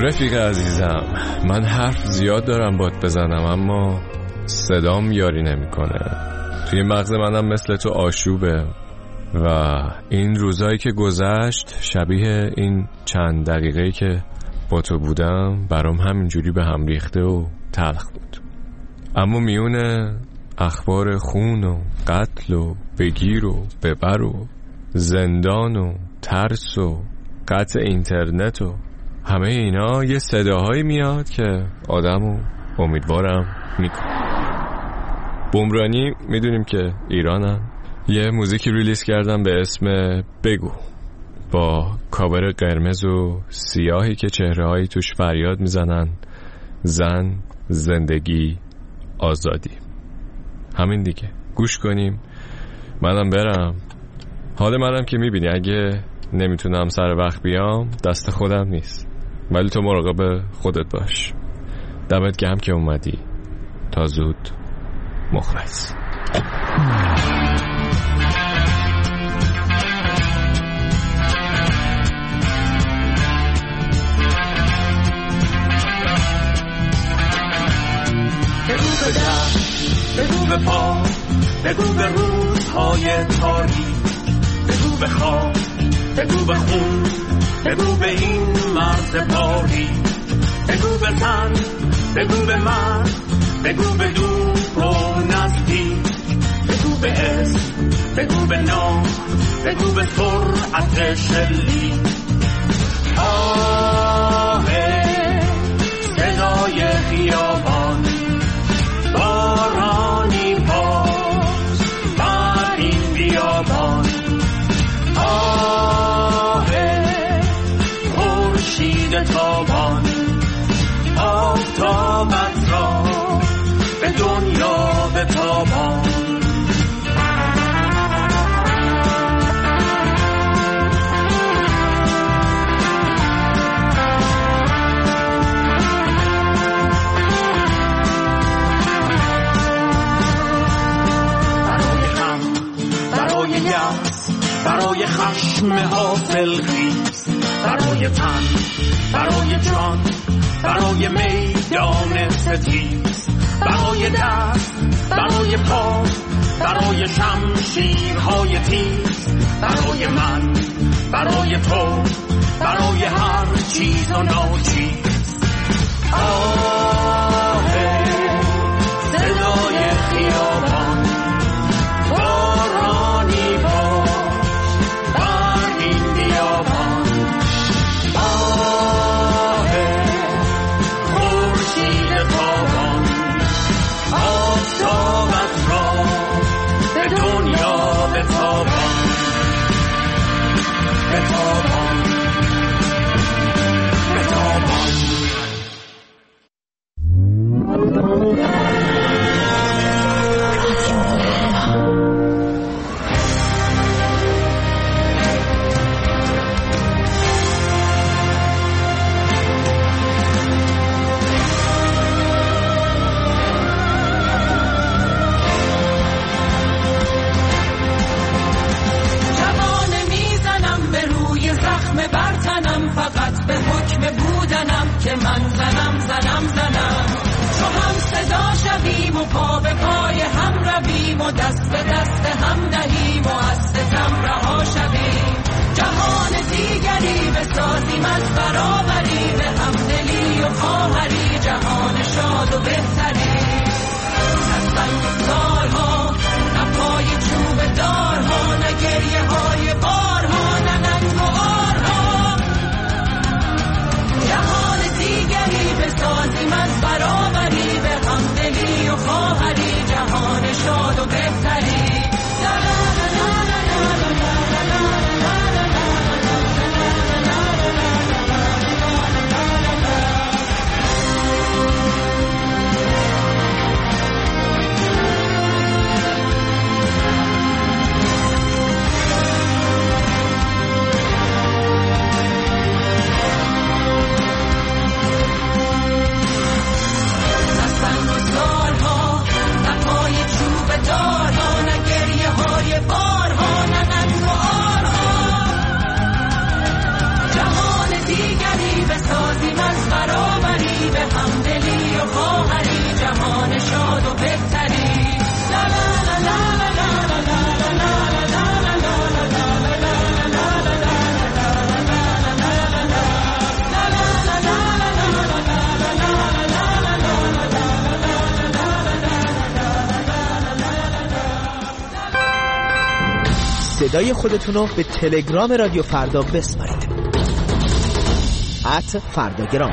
رفیق عزیزم، من حرف زیاد دارم بات بزنم اما صدام یاری نمیکنه. توی مغز منم مثل تو آشوبه و این روزایی که گذشت شبیه این چند دقیقه‌ای که با تو بودم برام همینجوری به هم ریخته و تلخ بود. اما میونه اخبار خون و قتل و بگیر و ببر و زندان و ترس و قطع اینترنت و همه اینا یه صداهایی میاد که آدمو امیدوارم میکنه. بومرانی میدونیم که ایرانن، یه موزیکی ریلیز کردن به اسم بگو با کاور قرمز و سیاهی که چهره‌هایی توش فریاد میزنن زن، زندگی، آزادی. همین دیگه، گوش کنیم. منم برم. حال منم که میبینی اگه نمیتونم سر وقت بیام دست خودم نیست، ولی تو مراقب خودت باش. دمت گرم که اومدی. تا زود. مخلص. بگو به دست، بگو به پا، بگو به روزهای تاریک، بگو به خواب، بگو به خون، بگو به این مرز پاری، بگو به زن، بگو به مرد، بگو به دور و نزدیک، بگو به اسم، بگو به نام، بگو به سرعت شلیک. آه صدای خیابان، بارانی باز بر این بیابان. آه خورشید تابان، آفتابت را به دنیا بتابان. برای خشم حاصل خیز، برای تن، برای جان، برای میدان ستیز، برای دست، برای پا، برای شمشیرهای تیز، برای من، برای تو، برای هر چیز و ناچیز. آه صدای خیابان، بارانی باز بر این بیابان. آه خورشید تابان، آفتابت را به دنیا بتابان، بتابان، بتابان. فقط به حکم بودنم که من زنم چو هم صدا شویم و پا به پای هم رویم و دست به دست هم دهیم و از ستم رها شویم. جهان دیگری بسازیم از برابری، به همدلی و خواهری، جهان شاد و بهتری. از بندگارها نه پای چوب دارها، نه گریه های بارها، نه ننگ و آرها. جهان دیگری بسازیم از برابری، به همدلی و خواهری، جهان شاد و بهتری. صدای خودتونو به تلگرام رادیو فردا بسپارید. @فرداگرام.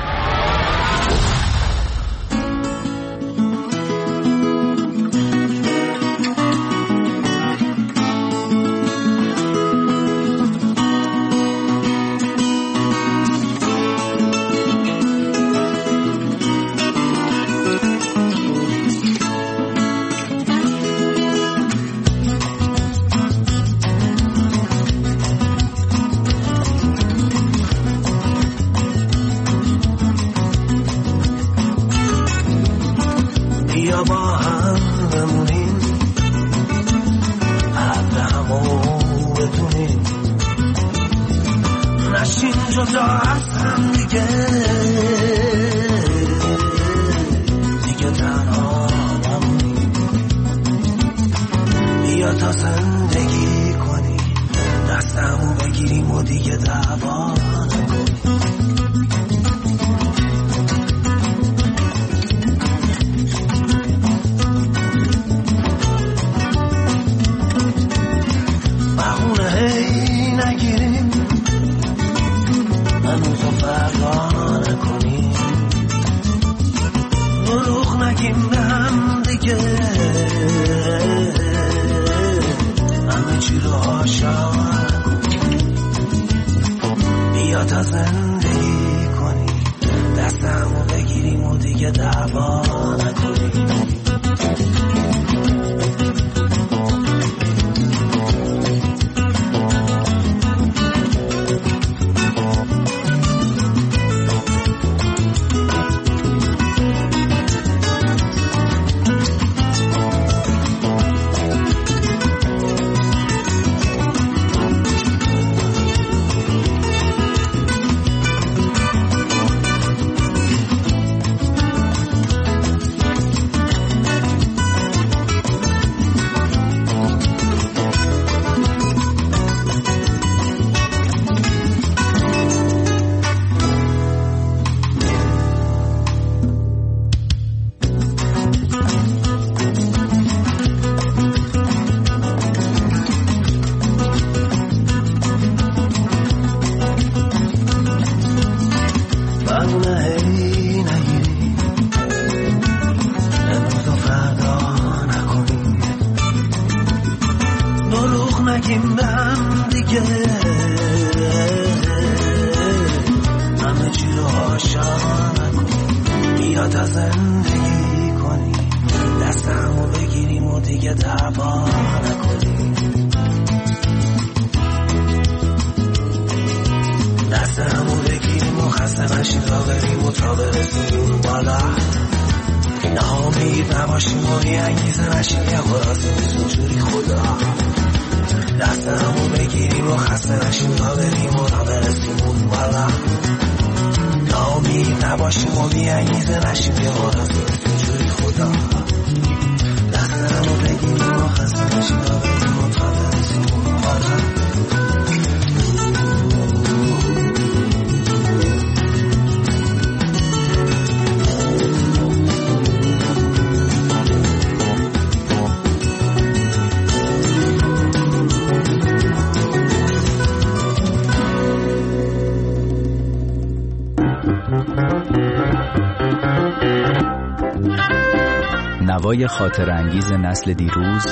نوای خاطر انگیز نسل دیروز،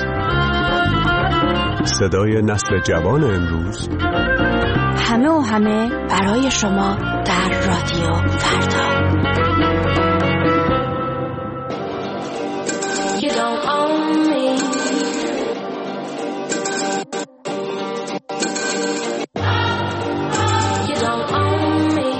صدای نسل جوان امروز، همه و همه برای شما در رادیو فردا. You don't own me. You don't own me.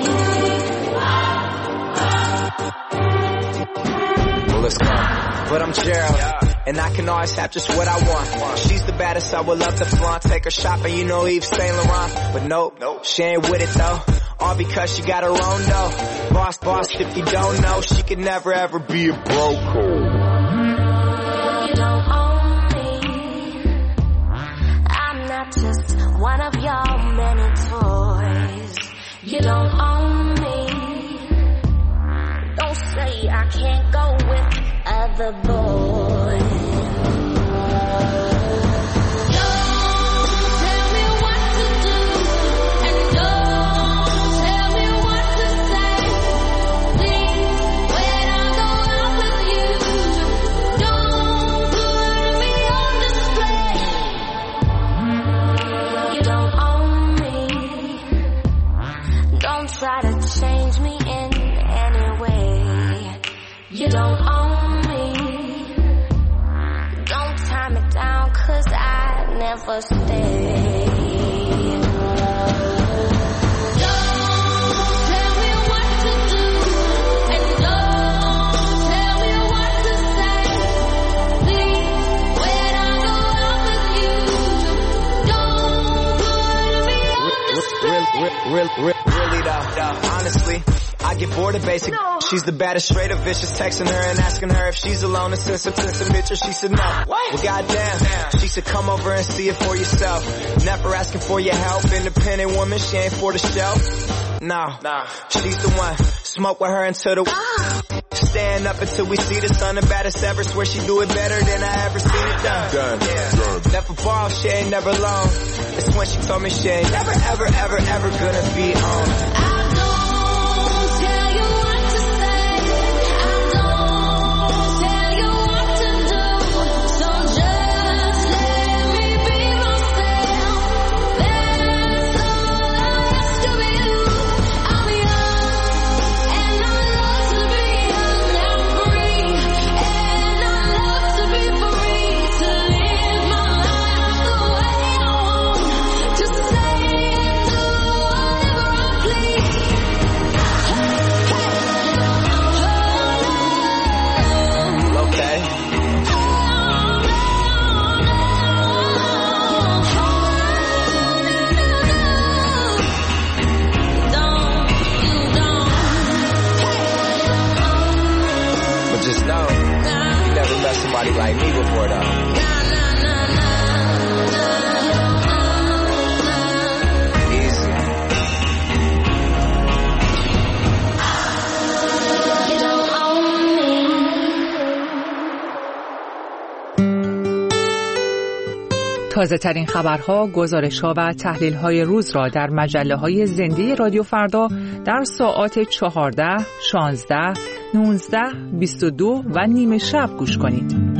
Well, let's go. But I'm Gerald, and I can always have just what I want. She's the baddest, I would love to flaunt. Take her shopping, you know Yves Saint Laurent. But nope, she ain't with it though. All because she got her own dough. Boss, if you don't know, she could never ever be a broke. You don't own me. I'm not just one of your many toys. You don't own me. Don't say I can't go with other boys. Don't 'cause I never stay. Really though, honestly, I get bored of basic. No. She's the baddest, straight up vicious. Texting her and asking her if she's alone and since some bitches. She said no. What? Well, goddamn. She said come over and see it for yourself. Never asking for your help. Independent woman, she ain't for the show. No, she's the one. Smoke with her until the stand up until we see the sun. The baddest ever. Swear she do it better than I ever seen it done. Yeah. Never ball, she ain't never alone. It's when she told me she ain't never, ever, ever, ever gonna be on. Just know, you never met somebody like me before though. Easy. You don't own me. تازه ترین خبرها، گزارش‌ها و تحلیل‌های روز را در مجله‌های زنده رادیو فردا در ساعات 14, 16, 19, 22 و نیمه شب گوش کنید.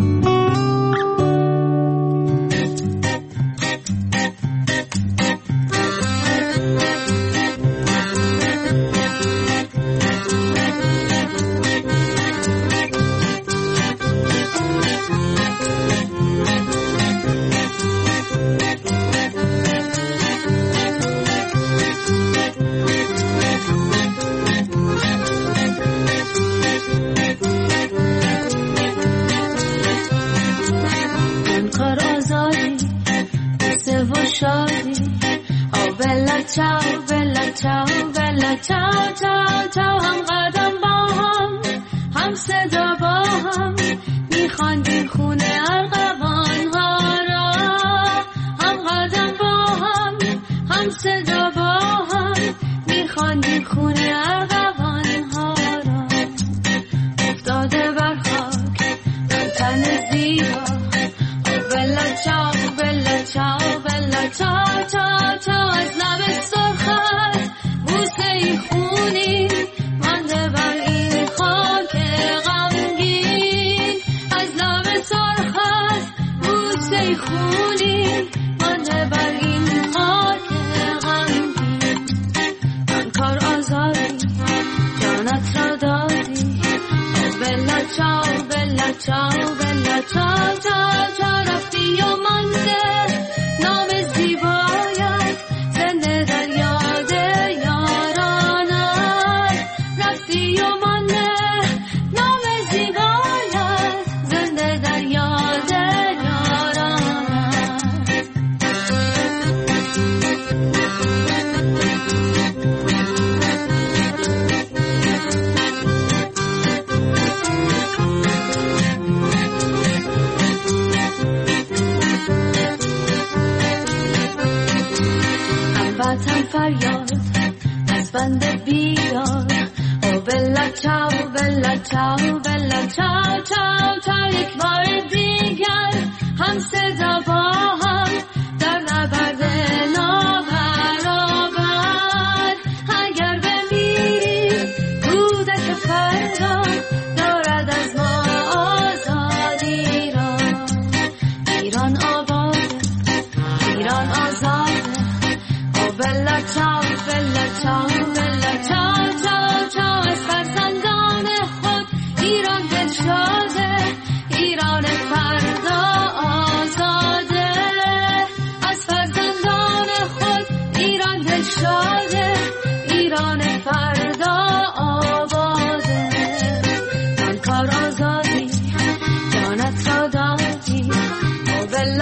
ایران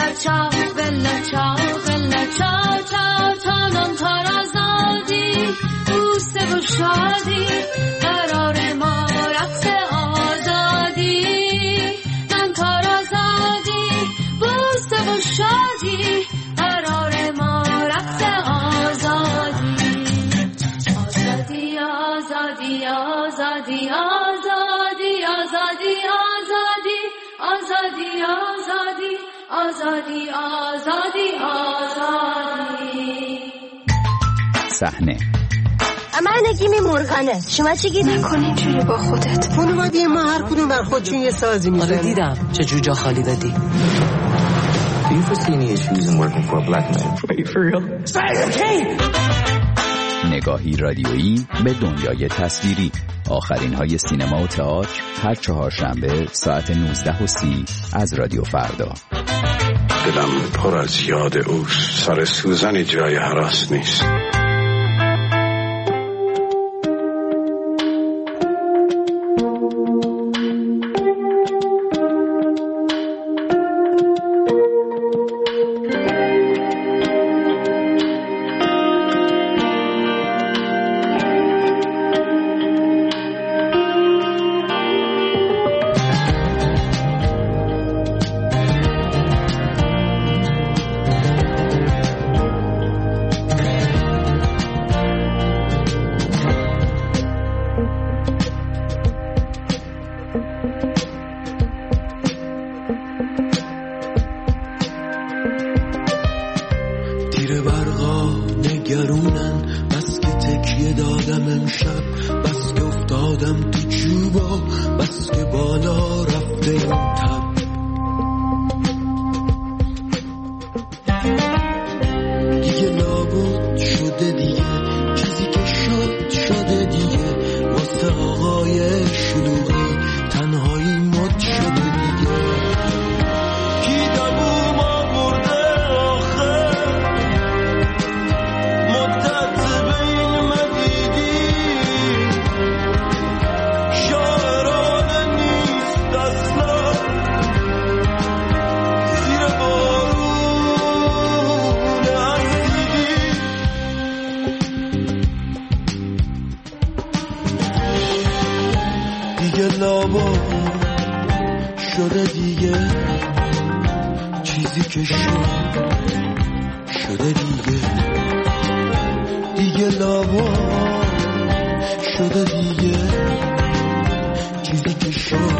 بلا چاو بلا چاو بلا چاو چاو چانم تار آزادی بوسه و شادی قرار ما رقص آزادی من تار آزادی بوسه و شادی قرار ما رقص آزادی آزادی آزادی آزادی آزادی آزادی آزادی آزادی آزادی آزادی آزادی. صحنه من نگیم مرغانه. شما چی گیدی؟ نکن اینجوری با خودت. خانواده ما هر کدوم بر خودشون یه سازی میزنن. آره دیدم چه جوجا خالی دادی. Do you foresee any issues in working for a black man? Are you for real? نگاهی رادیویی به دنیای تصویری. آخرین های سینما و تئاتر هر چهارشنبه ساعت 19:30 از رادیو فردا. دلم پر از یاد اوست. سر سوزنی جای هراس نیست. شده دیگه چیزی که شده دیگه لابا شده دیگه چیزی که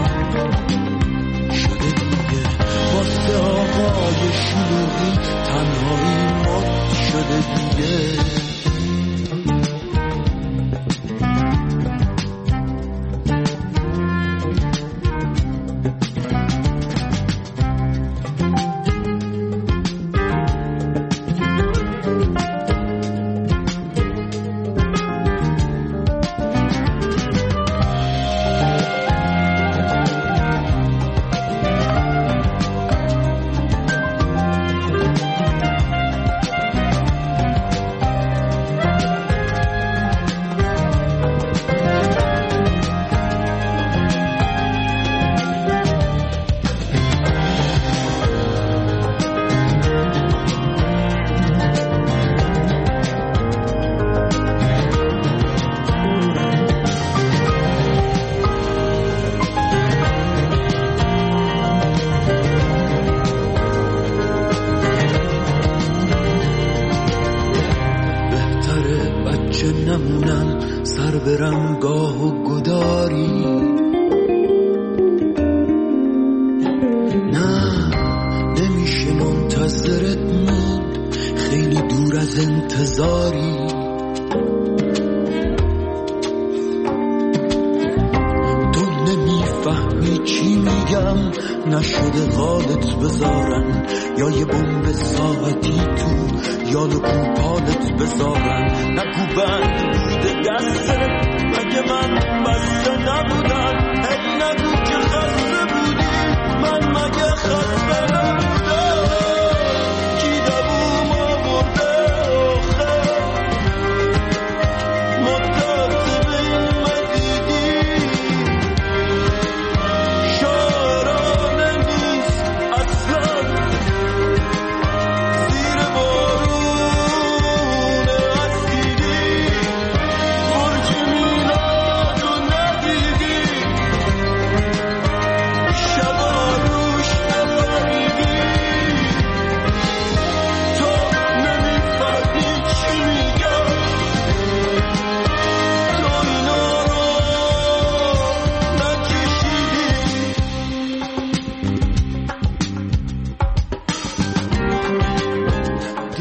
شده دیگه واسه آقای شلوغی تنهایی مات شده دیگه. نشده حالت بذارن یا یه بمب ساعتی تو یالو پالت بذارن نگو بند بوده دسته مگه من بسته نبودم هی نگو که خسته بودی من مگه خسته نبودم کی دبوم آورده آخه مدت به این مدیدی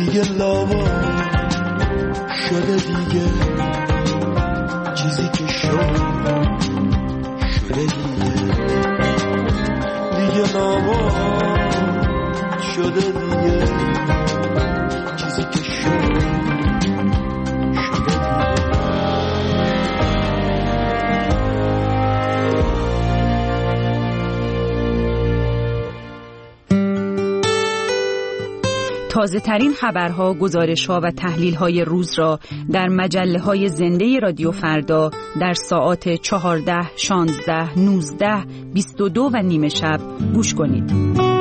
دیگه لاوا شده دیگه چیزی که شده دیگه لاوا شده دیگه چیزی که شده تازه ترین خبرها، گزارش‌ها و تحلیل‌های روز را در مجله‌های زنده رادیو فردا در ساعات 14، 16، 19، 22 و نیمه شب گوش کنید.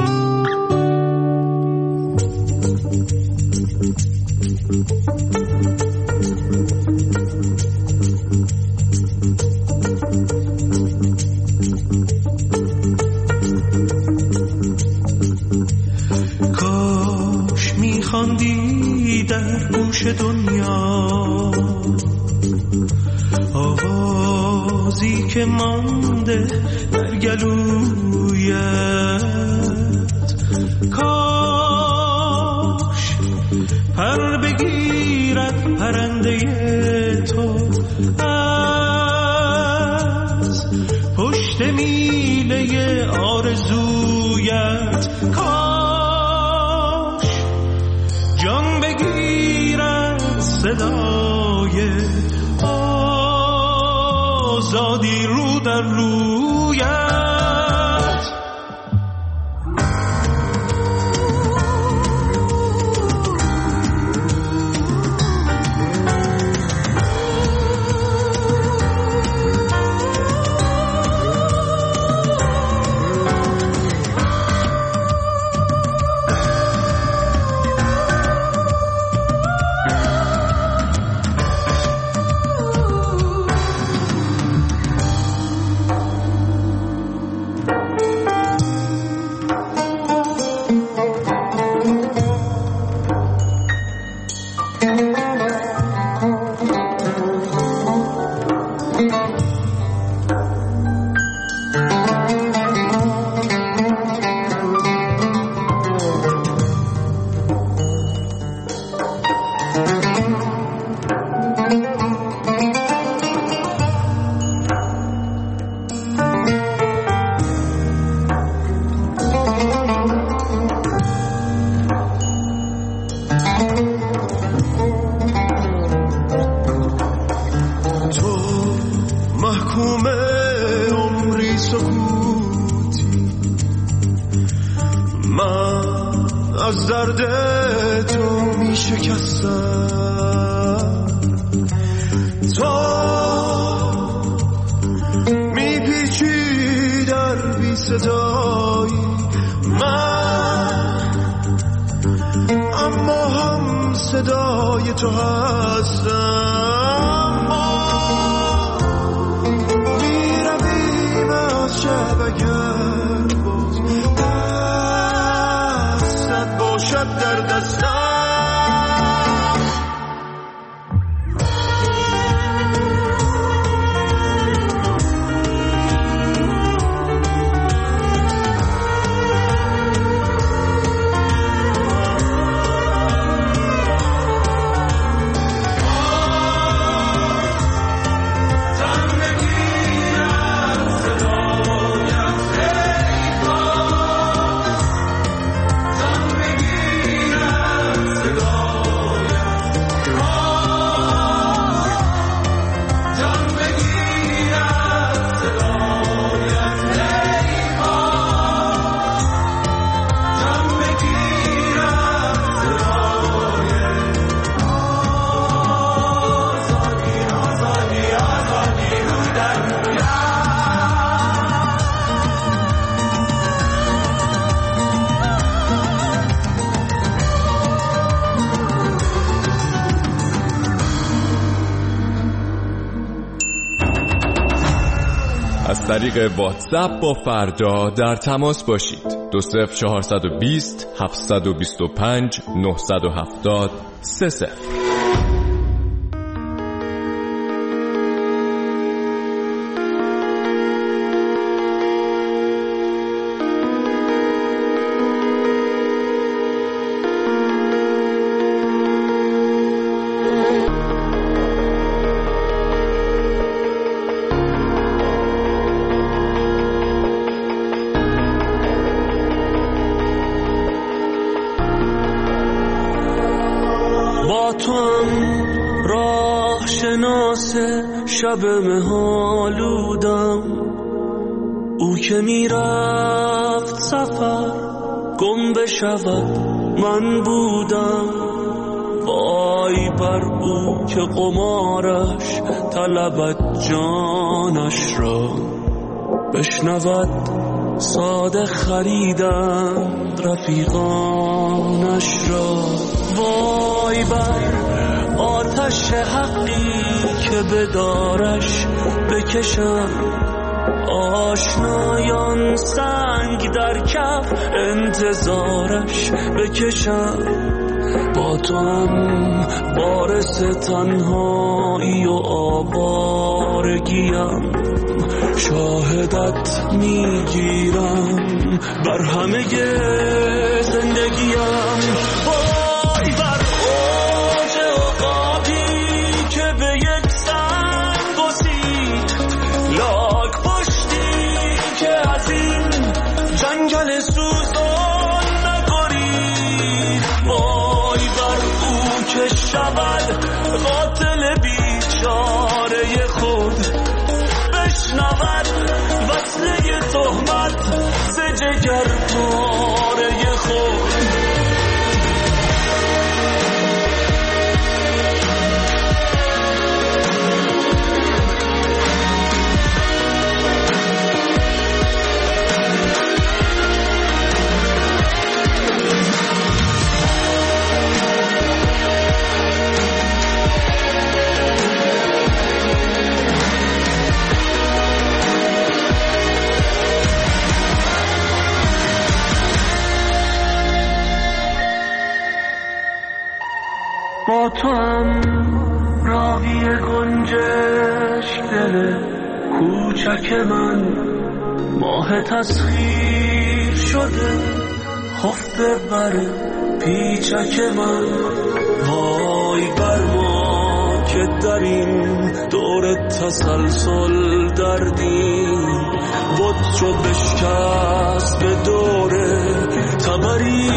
خواندی در گوش دنیا آوازی که مانده در گلویت، کاش پر بگیرد پرنده تو از پشت میله آرزویت، جان بگیرد صدای آزادی رو در رویت. از درد تو می شکستم، تو می پیچی در بی صدایی من، اما هم صدای تو هستم. ما می رویم از شب اگر باز دستت باشد در دستم. از طریق واتساپ با فردا در تماس باشید. 20420 725 970 30. با تو هم راه شناس شب مهالودم، او که میرفت سفر گم بشود من بودم. وای بر او که قمارش طلبت جانش را، بشنود ساده خریدند رفیقانش را. وای بر آتش حقی که بدارش بکشم، آشنایان سنگ در کف انتظارش بکشم. با تو هم وارث تنهایی و آوارگیم، شاهدت میگیرم بر همه زندگیم. وای بر اوج عقابی که به یک سنگ گسید، لاک پشتی که از این جنگل سوزان نگرید. وای بر او که شود قاتل بیچاره خود، بشنود وصله تهمت ز جگر پاره خود. با تو هم راوی گنجشک دل کوچک من، ماه تسخیر شده خفته بر پیچک من. وای بر ما که در این دور تسلسل دردیم، بود رو بشکست به دور تبری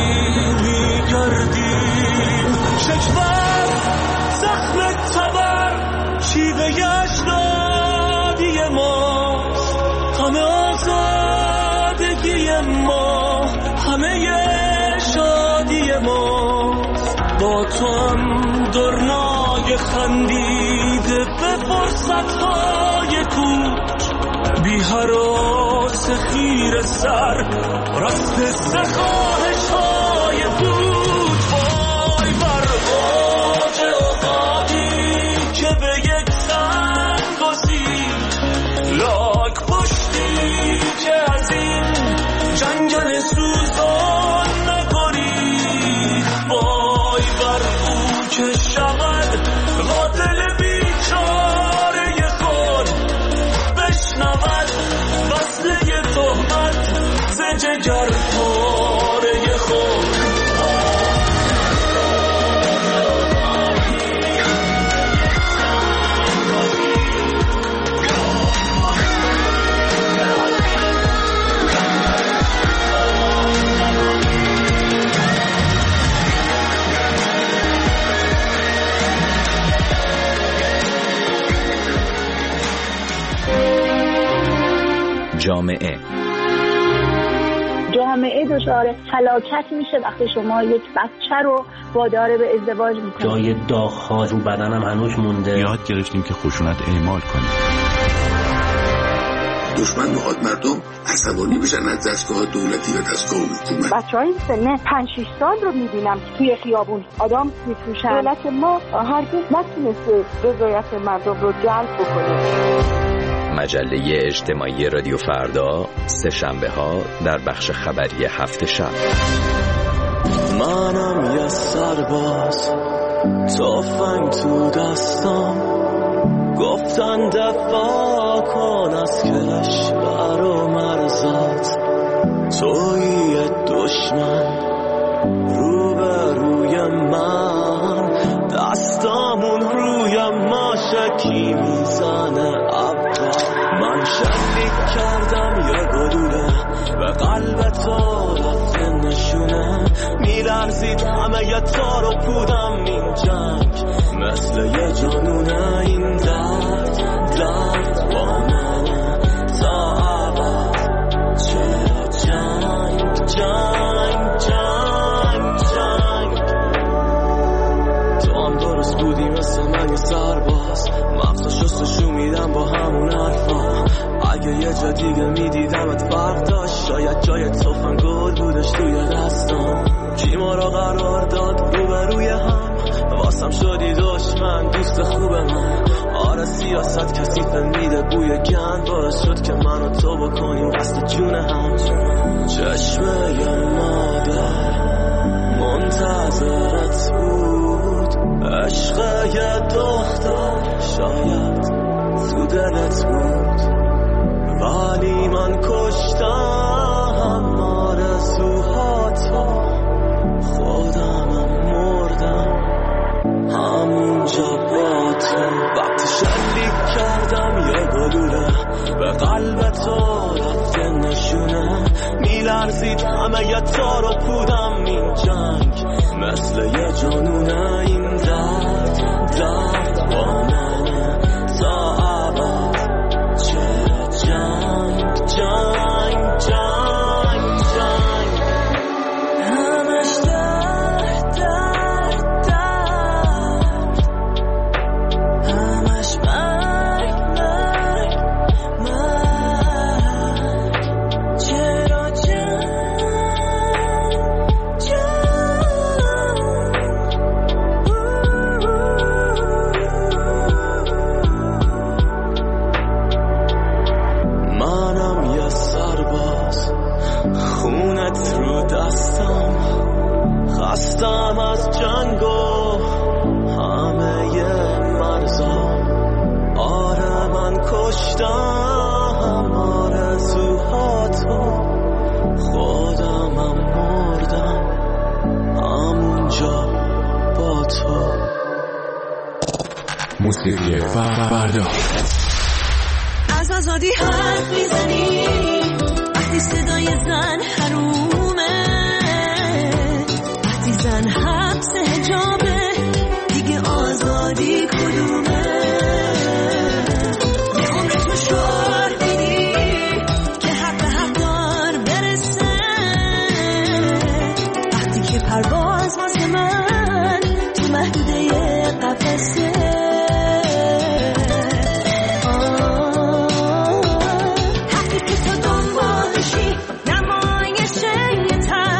میگردیم. شکوه زخم تبر شیوه اجدادی ماست، همه آزادگی ما، همه شادی ماست. با تو هم درنای خندیده به فرصتهای کوچ، بی هراس خیر سر رفت سخواهش های بود. وای بر اوج عقابی که به یک سنگ گسید، لاک پشتی که از این جنگل سوزان نگرید. وای بر او که شود قاتل بیچاره خود، بشنود وصله تهمت ز جگر پاره خود. جامعه دچار هلاکت میشه وقتی شما یک بچه رو وادار به ازدواج میکنید. جای داغ‌ها رو بدنم هنوز مونده. یاد گرفتیم که خشونت اعمال کنیم. دشمن میخواد مردم عصبانی بشن از دستگاه دولتی و دستگاه حکومت. بچه‌های سن 5-6 سال رو میبینم توی خیابون آدم میفروشن. دولت ما هرگز نتونسته رضایت مردم رو جلب بکنه. مجله اجتماعی رادیو فردا، سه شنبه ها در بخش خبری هفت شب. منم یه سرباز، تفنگ تو دستم، گفتن دفاع کن از کشور و مرزت. توی دشمن رو به روی من، دستامون روی ماشکی میزنه. من شلیک کردم یه گلوله به قلب تو رفته نشونه، میلرزه میلرزید همه تار و پودم این جنگ مثل یه جانونه این درد با منه تا عبد چه جنگ تو هم درست بودی مثل من یه سرباز مغز شستشو میدم با همون حرفا اگه یه جا دیگه میدیدمت فرق داشت شاید جای تفنگول بودش توی دستم کی ما را قرار داد روبروی هم واسم شدی دشمن دوست خوب من آره سیاست کسی فهمیده بوی گند باعث شد که من و تو بکنیم قصد جون هم چشمه مادر منتظرت بود عشق یه دختر شاید تو دلت بود ولی من کشتم آرزوهاتو خودمم مردم همونجا با تو وقتی شلیک کردم یه گلوله به قلب تو رفته نشونه میلرزید همه یه تار و پودم این جنگ مثل یه جانونه این درد با منه تا عبد چه جنگ همش درد همش مرگ چرا منم یه سرباز خونت رو دستم خستم از جنگ و همه مرزا آره من کشتم آرزوهاتو خودمم مردم همونجا با تو موسیقی فردا از آزادی حرف میزنی وقتی صدای زن حرومه وقتی زن حبس حجابه دیگه آزادی کدومه به عمرت مشوار میدی که حق حقدار برسه وقتی که پرواز واسه من تو محدوده قفسه نمایش یه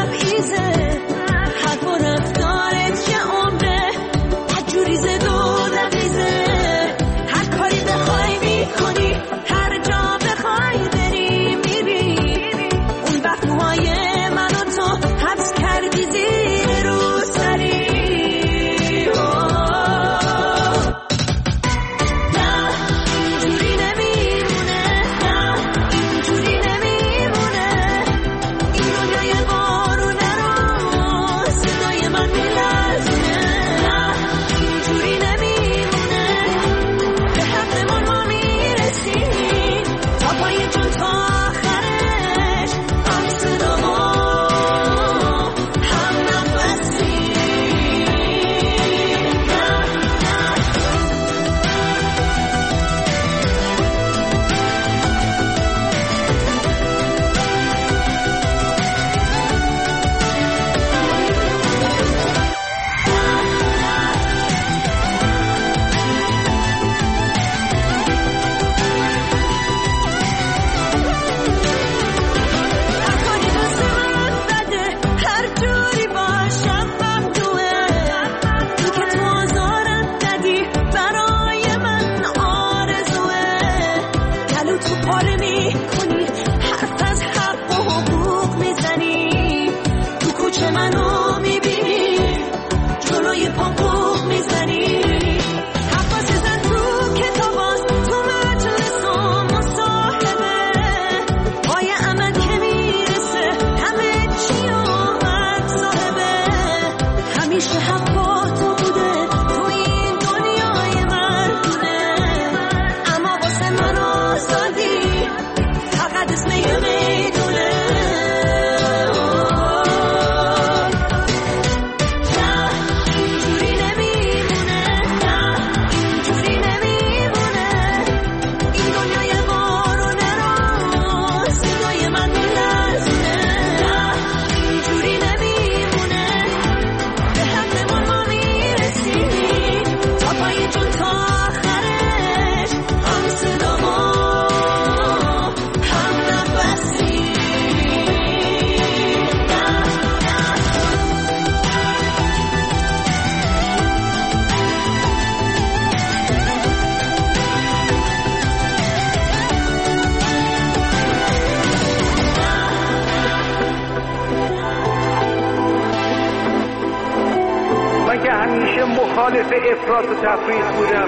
همیشه مخالف افراط و تفریط بودم.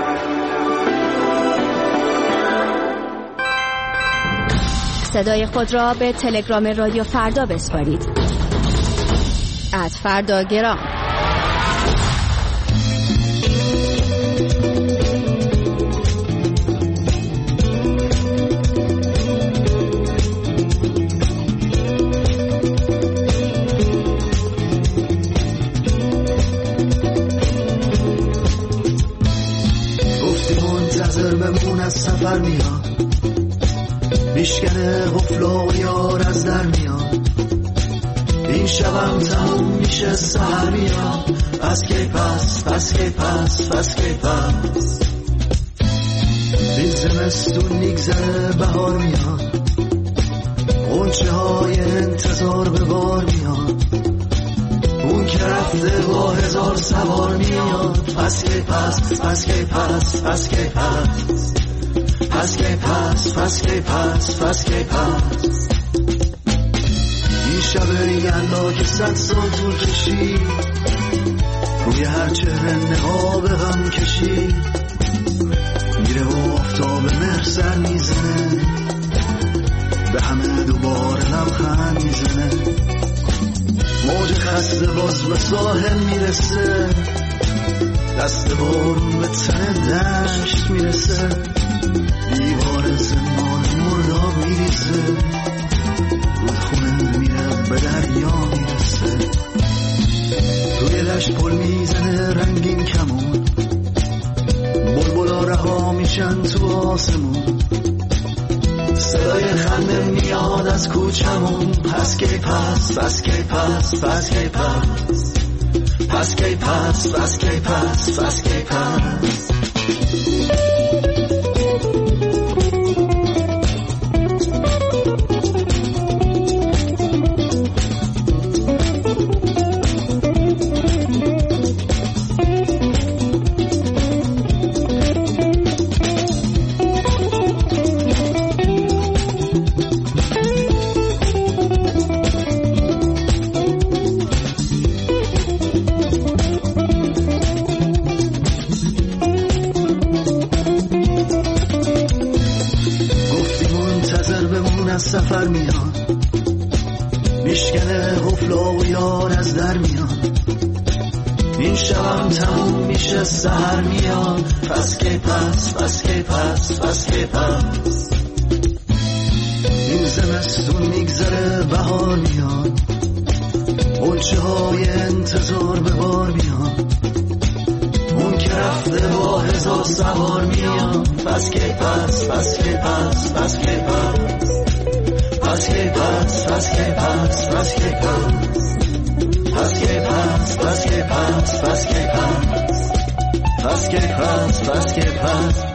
صدای خود را به تلگرام رادیو فردا بسپارید. @فرداگرام. از سفر میاد، میشکنه قفل و یار از در میاد، این شبم تموم میشه سحر میاد، پس کی پس پس کی پس پس کی پس، این زمستون میگذره بهار میاد، غنچه های انتظار به بار میاد، اون که رفته با 1000 سوار میاد، پس کی پس پس کی پس پس کی پس، پس کی پس پس کی پس پس کی پس، این شب یلدا که 100 سال طول کشید، روی هر چهره نقاب غم کشید، میره و آفتاب مهر سر میزنه، به همه دوباره لبخند میزنه، موج خسته باز به ساحل میرسه، دست بارون به تن دشت میرسه، دیوار زمان مرداب میریزه، رودخونه میره به دریا میرسه، روی دشت پل میزنه رنگین کمون، بلبلا رها میشن تو آسمون، صدای خنده میاد از کوچمون، پس کی پس پس کی پس پس کی پس، پس کی پس پس کی پس پس کی پس. سفر میاد، میشکنه قفل و یار از در میاد، این شبم تموم میشه سحر میاد، پس کی پس پس کی پس پس کی پس، این زمستون میگذره بهار میاد، غنچه های انتظار به بار میاد، اون که رفته با 1000 سوار میاد، پس کی پس پس کی پس پس کی پس، پس کی پس پس کی پس پس کی پس، پس کی پس پس کی پس پس کی پس، پس کی پس پس کی پس.